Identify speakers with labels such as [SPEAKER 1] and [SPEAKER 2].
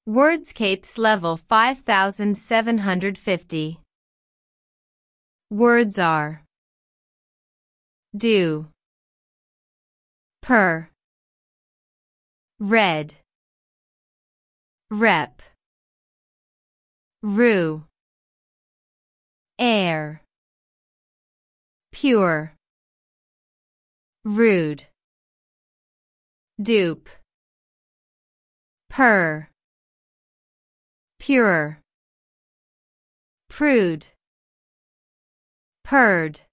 [SPEAKER 1] Wordscapes level 5750. Words are do, per, red, rep, rue, air, pure, rude, dupe, purr, pure, prude, purred.